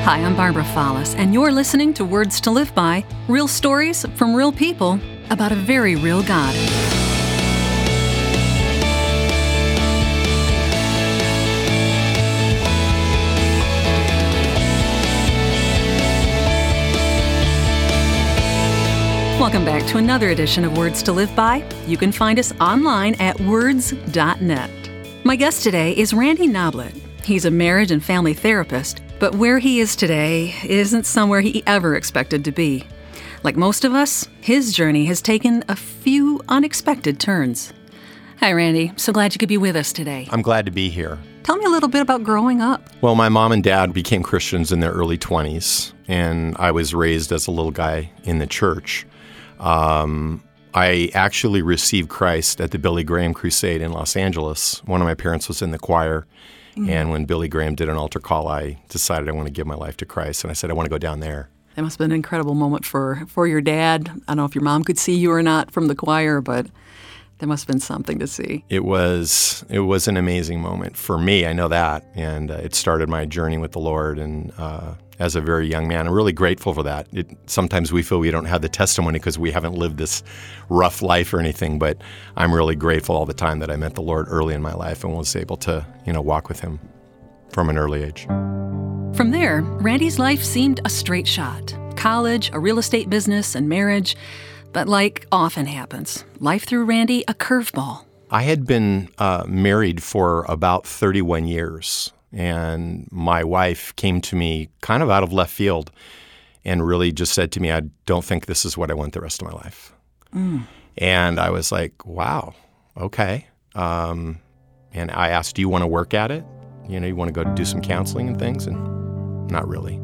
Hi, I'm Barbara Follis, and you're listening to Words to Live By, real stories from real people about a very real God. Welcome back to another edition of Words to Live By. You can find us online at words.net. My guest today is Randy Noblitt. He's a marriage and family therapist, but where he is today isn't somewhere he ever expected to be. Like most of us, his journey has taken a few unexpected turns. Hi, Randy. So glad you could be with us today. I'm glad to be here. Tell me a little bit about growing up. Well, my mom and dad became Christians in their early 20s, and I was raised as a little guy in the church. I actually received Christ at the Billy Graham Crusade in Los Angeles. One of my parents was in the choir, and when Billy Graham did an altar call, I decided I want to give my life to Christ, and I said I want to go down there. That must have been an incredible moment for your dad. I don't know if your mom could see you or not from the choir, but that must have been something to see. It was an amazing moment for me, I know that, and it started my journey with the Lord, and as a very young man, I'm really grateful for that. Sometimes we feel we don't have the testimony because we haven't lived this rough life or anything, but I'm really grateful all the time that I met the Lord early in my life and was able to, walk with Him from an early age. From there, Randy's life seemed a straight shot. College, a real estate business, and marriage. But like often happens, life threw Randy a curveball. I had been married for about 31 years. And my wife came to me kind of out of left field and really just said to me, I don't think this is what I want the rest of my life. And I was like, wow, okay. And I asked, do you want to work at it? You want to go do some counseling and things? And not really.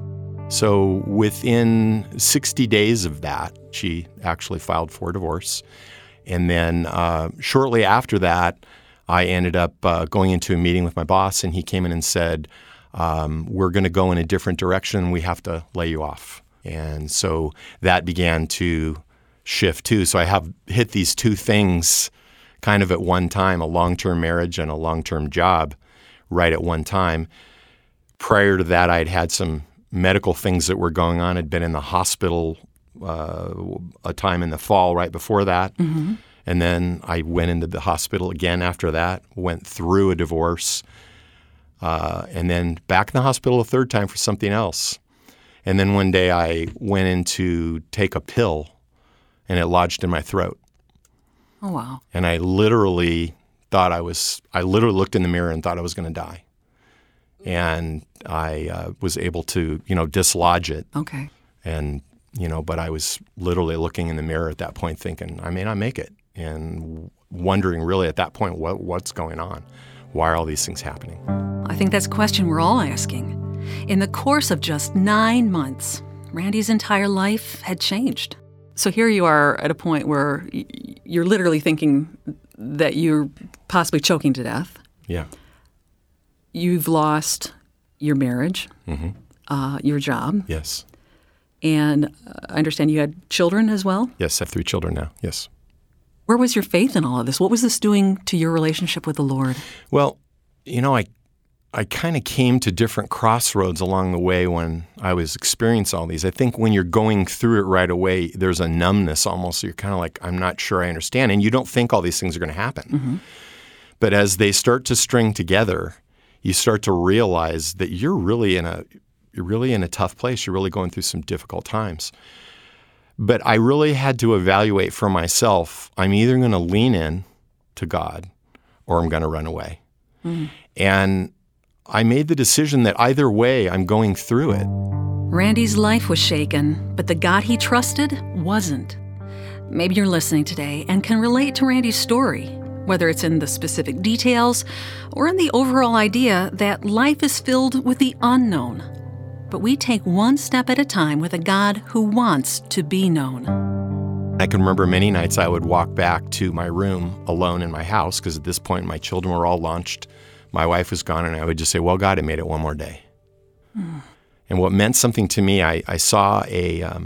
So within 60 days of that, she actually filed for divorce. And then shortly after that, I ended up going into a meeting with my boss, and he came in and said, we're going to go in a different direction. We have to lay you off. And so that began to shift too. So I have hit these two things kind of at one time, a long-term marriage and a long-term job right at one time. Prior to that, I'd had some medical things that were going on. I'd been in the hospital a time in the fall right before that. Mm-hmm. And then I went into the hospital again after that, went through a divorce, and then back in the hospital a third time for something else. And then one day I went in to take a pill, and it lodged in my throat. Oh, wow. And I literally looked in the mirror and thought I was going to die. And I was able to, dislodge it. Okay. And, but I was literally looking in the mirror at that point thinking, I may not make it. And wondering really at that point, what's going on? Why are all these things happening? I think that's a question we're all asking. In the course of just 9 months, Randy's entire life had changed. So here you are at a point where you're literally thinking that you're possibly choking to death. Yeah. You've lost your marriage, your job. Yes. And I understand you had children as well? Yes, I have 3 children now, yes. Where was your faith in all of this? What was this doing to your relationship with the Lord? Well, I kind of came to different crossroads along the way when I was experiencing all these. I think when you're going through it right away, there's a numbness almost. You're kind of like, I'm not sure I understand. And you don't think all these things are going to happen. Mm-hmm. But as they start to string together, you start to realize that you're really in a tough place. You're really going through some difficult times. But I really had to evaluate for myself, I'm either going to lean in to God or I'm going to run away. Mm. And I made the decision that either way, I'm going through it. Randy's life was shaken, but the God he trusted wasn't. Maybe you're listening today and can relate to Randy's story, whether it's in the specific details or in the overall idea that life is filled with the unknown. But we take one step at a time with a God who wants to be known. I can remember many nights I would walk back to my room alone in my house because at this point my children were all launched. My wife was gone, and I would just say, well, God, I made it one more day. And what meant something to me, I saw a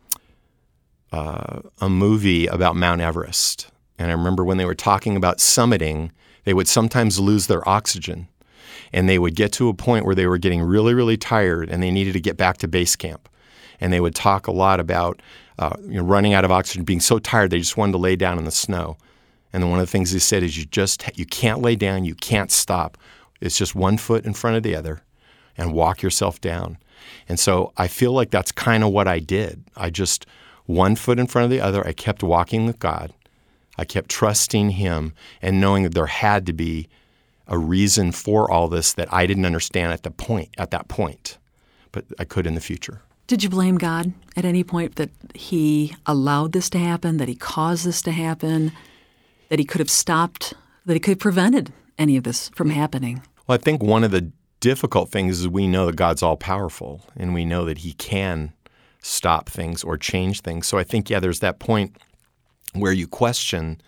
movie about Mount Everest. And I remember when they were talking about summiting, they would sometimes lose their oxygen. And they would get to a point where they were getting really, really tired and they needed to get back to base camp. And they would talk a lot about running out of oxygen, being so tired they just wanted to lay down in the snow. And then one of the things they said is you can't lay down, you can't stop. It's just one foot in front of the other and walk yourself down. And so I feel like that's kind of what I did. I just, one foot in front of the other, I kept walking with God. I kept trusting Him and knowing that there had to be a reason for all this that I didn't understand at that point, but I could in the future. Did you blame God at any point that He allowed this to happen, that He caused this to happen, that He could have stopped, that He could have prevented any of this from happening? Well, I think one of the difficult things is we know that God's all-powerful, and we know that He can stop things or change things. So I think, there's that point where you question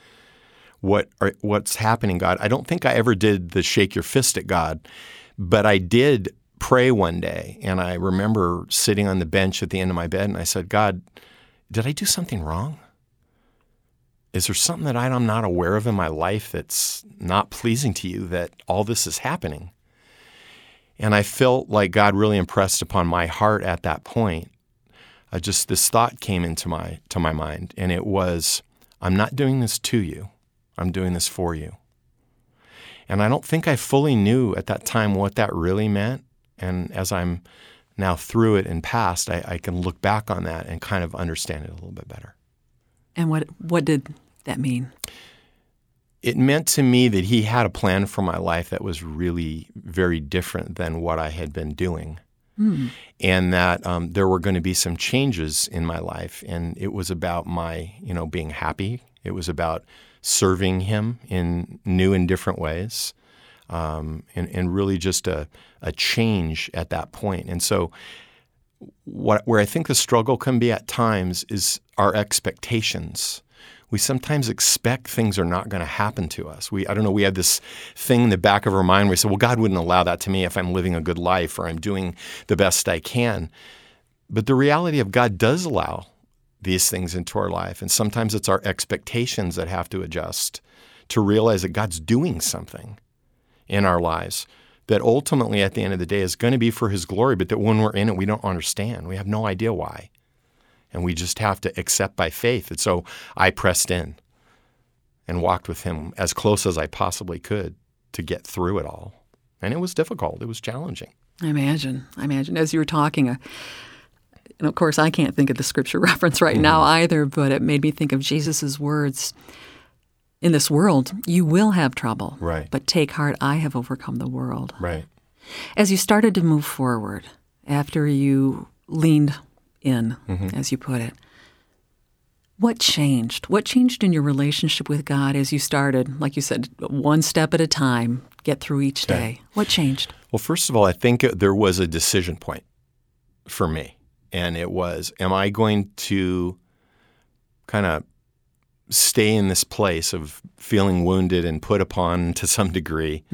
what's happening, God. I don't think I ever did the shake your fist at God, but I did pray one day, and I remember sitting on the bench at the end of my bed, and I said, God, did I do something wrong? Is there something that I'm not aware of in my life that's not pleasing to you, that all this is happening? And I felt like God really impressed upon my heart at that point. Just this thought came into my mind, and it was, I'm not doing this to you. I'm doing this for you. And I don't think I fully knew at that time what that really meant. And as I'm now through it and past, I can look back on that and kind of understand it a little bit better. And what did that mean? It meant to me that He had a plan for my life that was really very different than what I had been doing. And that there were going to be some changes in my life. And it was about my, being happy. It was about serving Him in new and different ways. And really just a change at that point. And so where I think the struggle can be at times is our expectations. We sometimes expect things are not going to happen to us. We have this thing in the back of our mind where we say, well, God wouldn't allow that to me if I'm living a good life or I'm doing the best I can. But the reality of God does allow these things into our life. And sometimes it's our expectations that have to adjust to realize that God's doing something in our lives that ultimately at the end of the day is going to be for His glory, but that when we're in it, we don't understand. We have no idea why. And we just have to accept by faith. And so I pressed in and walked with Him as close as I possibly could to get through it all. And it was difficult. It was challenging. I imagine. As you were talking, and of course I can't think of the scripture reference right now either, but it made me think of Jesus' words. In this world, you will have trouble. Right. But take heart, I have overcome the world. Right. As you started to move forward, after you leaned in, as you put it, what changed? What changed in your relationship with God as you started, like you said, one step at a time, get through each day? What changed? Well, first of all, I think there was a decision point for me. And it was, am I going to kind of stay in this place of feeling wounded and put upon to some degree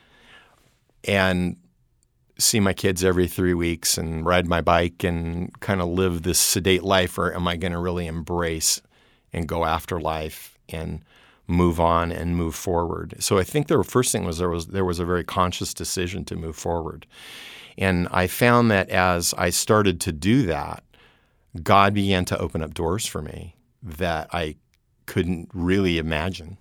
and see my kids every 3 weeks and ride my bike and kind of live this sedate life, or am I going to really embrace and go after life and move on and move forward? So I think the first thing was there was a very conscious decision to move forward. And I found that as I started to do that, God began to open up doors for me that I couldn't really imagine.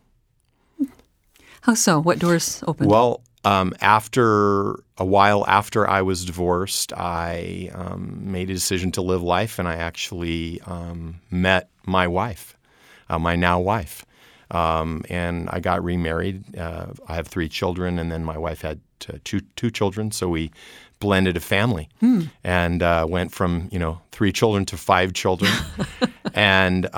How so? What doors opened? Well, after a while after I was divorced, I made a decision to live life, and I actually met my wife, my now wife. And I got remarried. I have 3 children, and then my wife had two children, so we blended a family and went from 3 children to 5 children, and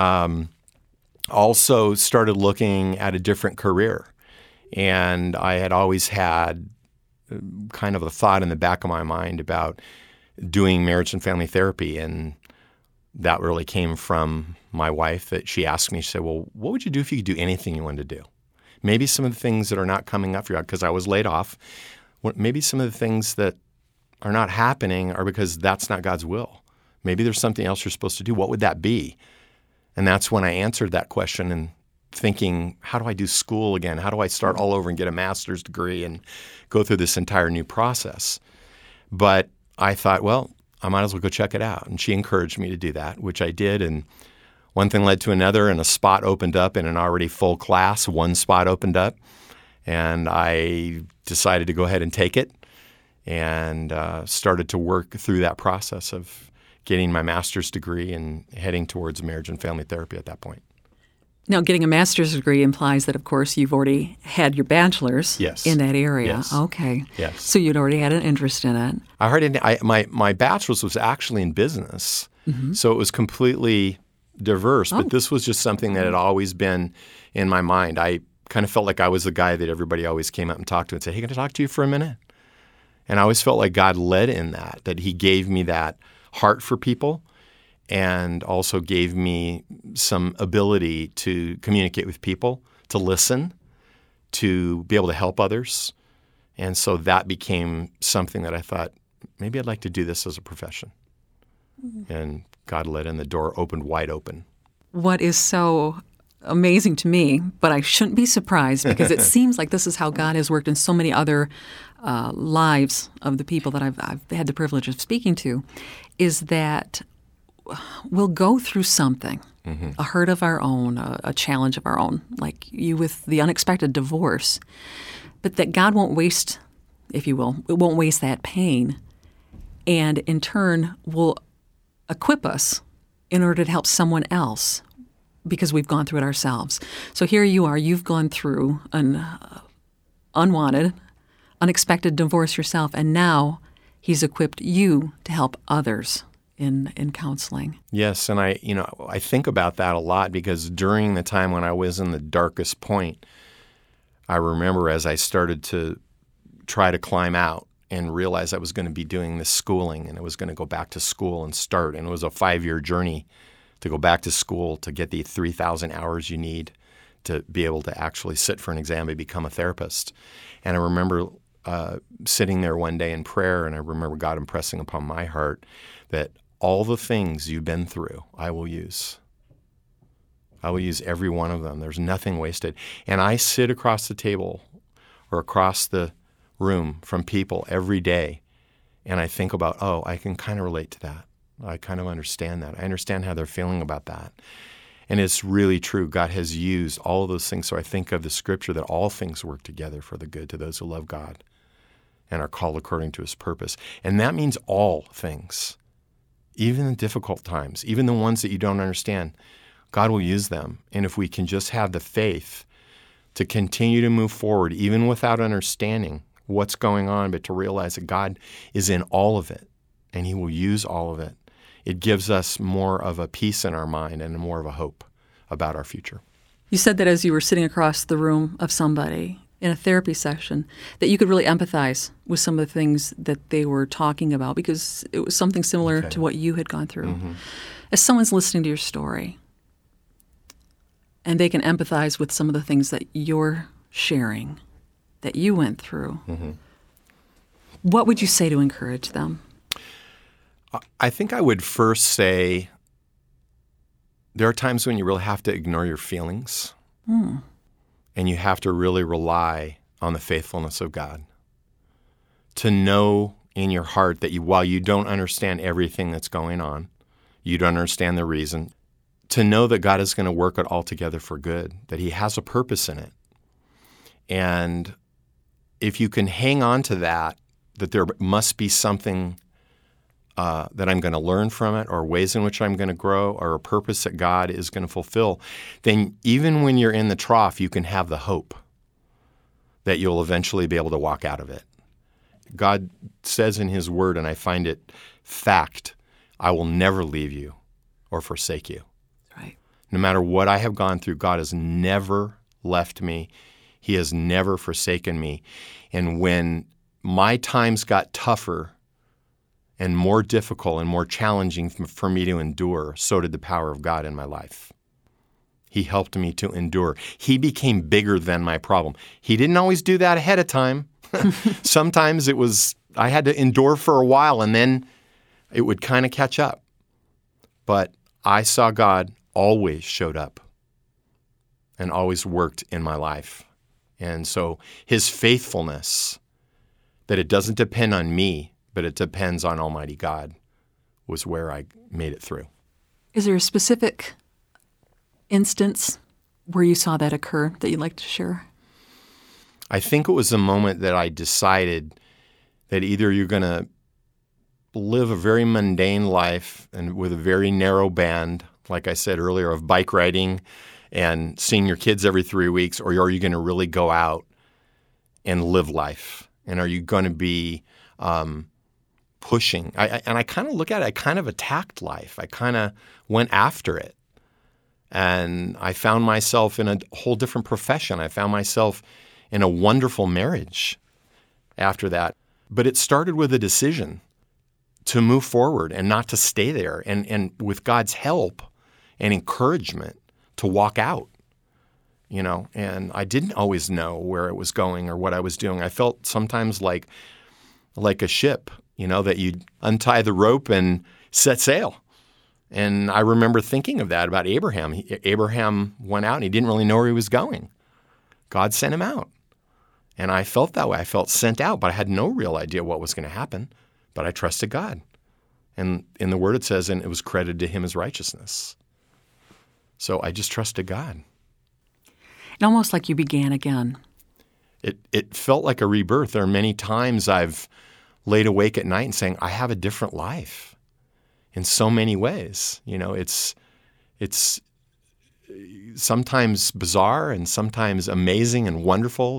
also started looking at a different career. And I had always had kind of a thought in the back of my mind about doing marriage and family therapy, and that really came from my wife. That she asked me, she said, well, what would you do if you could do anything you wanted to do? Maybe some of the things that are not coming up for you, because I was laid off, maybe some of the things that are not happening are because that's not God's will. Maybe there's something else you're supposed to do. What would that be? And that's when I answered that question, and thinking, how do I do school again? How do I start all over and get a master's degree and go through this entire new process? But I thought, well, I might as well go check it out. And she encouraged me to do that, which I did. And one thing led to another, and a spot opened up in an already full class. One spot opened up, and I decided to go ahead and take it and started to work through that process of getting my master's degree and heading towards marriage and family therapy at that point. Now, getting a master's degree implies that, of course, you've already had your bachelor's Yes. in that area. Yes. Okay. Yes. So you'd already had an interest in it. My bachelor's was actually in business, so it was completely diverse. But this was just something that had always been in my mind. I kind of felt like I was the guy that everybody always came up and talked to and said, hey, can I talk to you for a minute? And I always felt like God led in that he gave me that heart for people and also gave me some ability to communicate with people, to listen, to be able to help others. And so that became something that I thought, maybe I'd like to do this as a profession. And God led in, the door opened wide open. What is so amazing to me, but I shouldn't be surprised because it seems like this is how God has worked in so many other lives of the people that I've had the privilege of speaking to, is that we'll go through something, a hurt of our own, a challenge of our own, like you with the unexpected divorce, but that God won't waste, if you will, it won't waste that pain, and in turn will equip us in order to help someone else because we've gone through it ourselves. So here you are, you've gone through an unwanted, unexpected divorce yourself, and now He's equipped you to help others in counseling. Yes, and I think about that a lot because during the time when I was in the darkest point, I remember as I started to try to climb out and realize I was going to be doing this schooling and I was going to go back to school and start. And it was a 5-year journey to go back to school to get the 3,000 hours you need to be able to actually sit for an exam and become a therapist. And I remember sitting there one day in prayer, and I remember God impressing upon my heart that all the things you've been through, I will use. I will use every one of them. There's nothing wasted. And I sit across the table or across the room from people every day, and I think about, oh, I can kind of relate to that. I kind of understand that. I understand how they're feeling about that. And it's really true. God has used all of those things. So I think of the scripture that all things work together for the good to those who love God and are called according to His purpose. And that means all things. Even the difficult times, even the ones that you don't understand, God will use them. And if we can just have the faith to continue to move forward, even without understanding what's going on, but to realize that God is in all of it and He will use all of it, it gives us more of a peace in our mind and more of a hope about our future. You said that as you were sitting across the room of somebody in a therapy session, that you could really empathize with some of the things that they were talking about because it was something similar to what you had gone through. As someone's listening to your story and they can empathize with some of the things that you're sharing, that you went through, what would you say to encourage them? I think I would first say there are times when you really have to ignore your feelings and you have to really rely on the faithfulness of God. To know in your heart that while you don't understand everything that's going on, you don't understand the reason, to know that God is going to work it all together for good, that He has a purpose in it. And if you can hang on to that there must be something that I'm going to learn from it or ways in which I'm going to grow or a purpose that God is going to fulfill, then even when you're in the trough, you can have the hope that you'll eventually be able to walk out of it. God says in His Word, and I find it fact, I will never leave you or forsake you. Right. No matter what I have gone through, God has never left me. He has never forsaken me. And when my times got tougher and more difficult and more challenging for me to endure, so did the power of God in my life. He helped me to endure. He became bigger than my problem. He didn't always do that ahead of time. Sometimes I had to endure for a while and then it would kind of catch up. But I saw God always showed up. and always worked in my life. And so his faithfulness, that it doesn't depend on me, but it depends on Almighty God, was where I made it through. Is there a specific instance where you saw that occur that you'd like to share? I think it was a moment that I decided that either you're going to live a very mundane life and with a very narrow band, like I said earlier, of bike riding and seeing your kids every 3 weeks, or are you going to really go out and live life? And are you going to be pushing? And I kind of look at it, I kind of attacked life. I kind of went after it. And I found myself in a whole different profession. I found myself in a wonderful marriage after that. But it started with a decision to move forward and not to stay there. And with God's help and encouragement to walk out, And I didn't always know where it was going or what I was doing. I felt sometimes like a ship, that you'd untie the rope and set sail. And I remember thinking of that about Abraham. Abraham went out and he didn't really know where he was going. God sent him out. And I felt that way. I felt sent out, but I had no real idea what was going to happen. But I trusted God. And in the Word it says, and it was credited to him as righteousness. So I just trusted God. And almost like you began again. It felt like a rebirth. There are many times I've laid awake at night and saying, I have a different life in so many ways. It's sometimes bizarre and sometimes amazing and wonderful,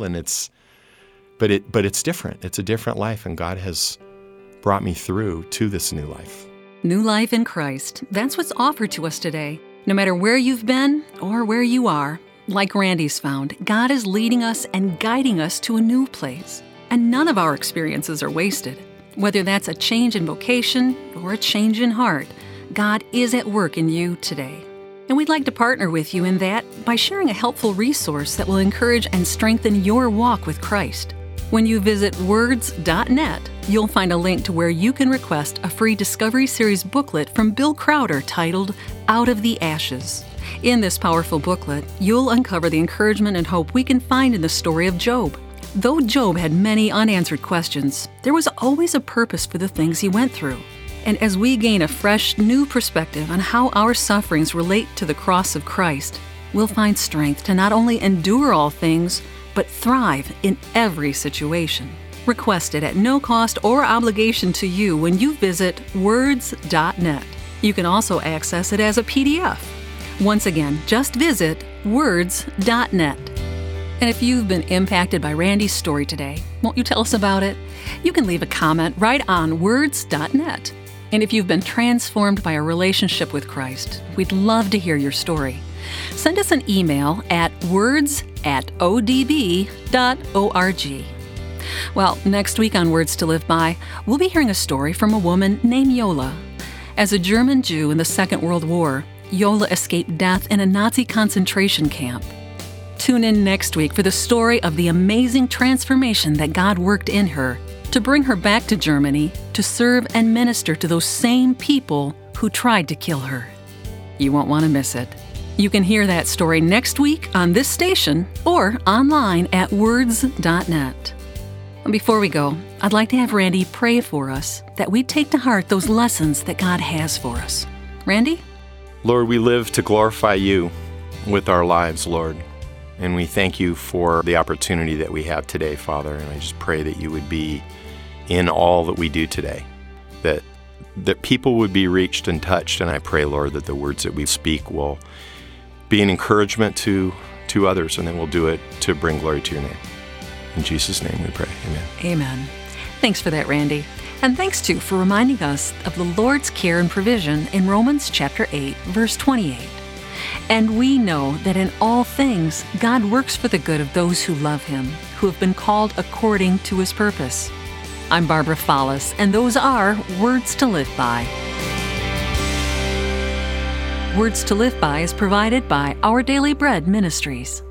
but it's different. It's a different life, and God has brought me through to this new life. New life in Christ. That's what's offered to us today. No matter where you've been or where you are, like Randy's found, God is leading us and guiding us to a new place. And none of our experiences are wasted. Whether that's a change in vocation or a change in heart, God is at work in you today. And we'd like to partner with you in that by sharing a helpful resource that will encourage and strengthen your walk with Christ. When you visit words.net, you'll find a link to where you can request a free Discovery Series booklet from Bill Crowder titled Out of the Ashes. In this powerful booklet, you'll uncover the encouragement and hope we can find in the story of Job. Though Job had many unanswered questions, there was always a purpose for the things he went through. And as we gain a fresh, new perspective on how our sufferings relate to the cross of Christ, we'll find strength to not only endure all things, but thrive in every situation. Request it at no cost or obligation to you when you visit words.net. You can also access it as a PDF. Once again, just visit words.net. And if you've been impacted by Randy's story today, won't you tell us about it? You can leave a comment right on words.net. And if you've been transformed by a relationship with Christ, we'd love to hear your story. Send us an email at words@odb.org. Well, next week on Words to Live By, we'll be hearing a story from a woman named Yola. As a German Jew in the Second World War, Yola escaped death in a Nazi concentration camp. Tune in next week for the story of the amazing transformation that God worked in her to bring her back to Germany to serve and minister to those same people who tried to kill her. You won't want to miss it. You can hear that story next week on this station or online at words.net. Before we go, I'd like to have Randy pray for us that we take to heart those lessons that God has for us. Randy? Lord, we live to glorify you with our lives, Lord. And we thank you for the opportunity that we have today, Father. And I just pray that you would be in all that we do today, that people would be reached and touched. And I pray, Lord, that the words that we speak will be an encouragement to others, and then we'll do it to bring glory to your name. In Jesus' name we pray. Amen. Amen. Thanks for that, Randy. And thanks, too, for reminding us of the Lord's care and provision in Romans chapter 8, verse 28. And we know that in all things God works for the good of those who love him, who have been called according to his purpose. I'm Barbara Follis, and those are Words to Live By. Words to Live By is provided by Our Daily Bread Ministries.